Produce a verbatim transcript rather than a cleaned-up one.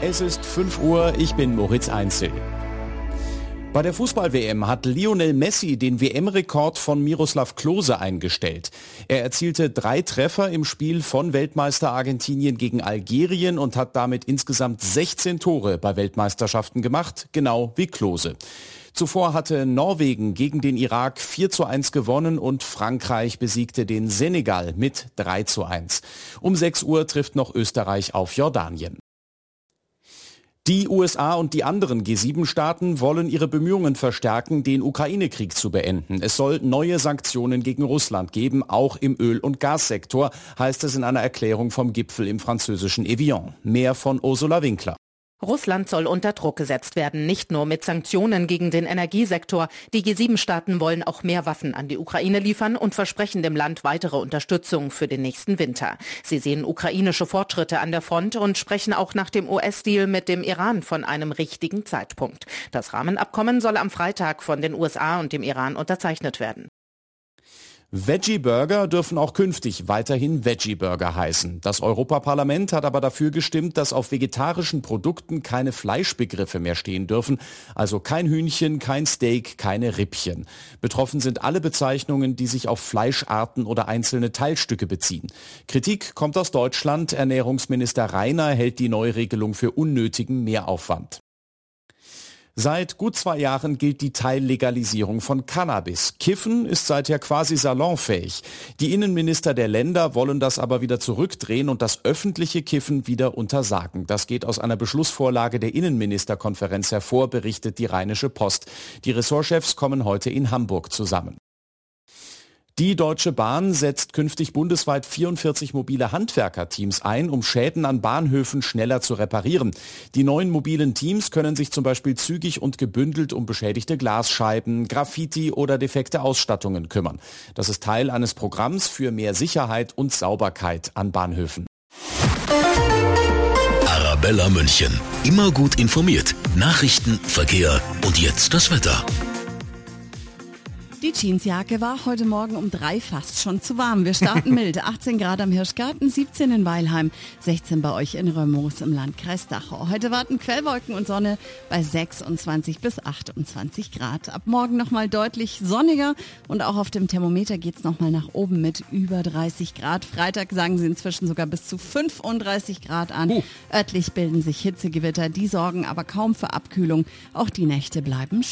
Es ist fünf Uhr, ich bin Moritz Einzel. Bei der Fußball-W M hat Lionel Messi den W M-Rekord von Miroslav Klose eingestellt. Er erzielte drei Treffer im Spiel von Weltmeister Argentinien gegen Algerien und hat damit insgesamt sechzehn Tore bei Weltmeisterschaften gemacht, genau wie Klose. Zuvor hatte Norwegen gegen den Irak vier zu eins gewonnen und Frankreich besiegte den Senegal mit drei zu eins. Um sechs Uhr trifft noch Österreich auf Jordanien. Die U S A und die anderen G sieben Staaten wollen ihre Bemühungen verstärken, den Ukraine-Krieg zu beenden. Es soll neue Sanktionen gegen Russland geben, auch im Öl- und Gassektor, heißt es in einer Erklärung vom Gipfel im französischen Evian. Mehr von Ursula Winkler. Russland soll unter Druck gesetzt werden, nicht nur mit Sanktionen gegen den Energiesektor. Die G sieben Staaten wollen auch mehr Waffen an die Ukraine liefern und versprechen dem Land weitere Unterstützung für den nächsten Winter. Sie sehen ukrainische Fortschritte an der Front und sprechen auch nach dem U S-Deal mit dem Iran von einem richtigen Zeitpunkt. Das Rahmenabkommen soll am Freitag von den U S A und dem Iran unterzeichnet werden. Veggie-Burger dürfen auch künftig weiterhin Veggie-Burger heißen. Das Europaparlament hat aber dafür gestimmt, dass auf vegetarischen Produkten keine Fleischbegriffe mehr stehen dürfen. Also kein Hühnchen, kein Steak, keine Rippchen. Betroffen sind alle Bezeichnungen, die sich auf Fleischarten oder einzelne Teilstücke beziehen. Kritik kommt aus Deutschland. Ernährungsminister Reiner hält die Neuregelung für unnötigen Mehraufwand. Seit gut zwei Jahren gilt die Teillegalisierung von Cannabis. Kiffen ist seither quasi salonfähig. Die Innenminister der Länder wollen das aber wieder zurückdrehen und das öffentliche Kiffen wieder untersagen. Das geht aus einer Beschlussvorlage der Innenministerkonferenz hervor, berichtet die Rheinische Post. Die Ressortchefs kommen heute in Hamburg zusammen. Die Deutsche Bahn setzt künftig bundesweit vierundvierzig mobile Handwerkerteams ein, um Schäden an Bahnhöfen schneller zu reparieren. Die neuen mobilen Teams können sich zum Beispiel zügig und gebündelt um beschädigte Glasscheiben, Graffiti oder defekte Ausstattungen kümmern. Das ist Teil eines Programms für mehr Sicherheit und Sauberkeit an Bahnhöfen. Arabella München. Immer gut informiert. Nachrichten, Verkehr und jetzt das Wetter. Die Jeansjacke war heute Morgen um drei fast schon zu warm. Wir starten mild. achtzehn Grad am Hirschgarten, siebzehn in Weilheim, sechzehn bei euch in Römmoos im Landkreis Dachau. Heute warten Quellwolken und Sonne bei sechsundzwanzig bis achtundzwanzig Grad. Ab morgen nochmal deutlich sonniger und auch auf dem Thermometer geht's nochmal nach oben mit über dreißig Grad. Freitag sagen sie inzwischen sogar bis zu fünfunddreißig Grad an. Uh. Örtlich bilden sich Hitzegewitter, die sorgen aber kaum für Abkühlung. Auch die Nächte bleiben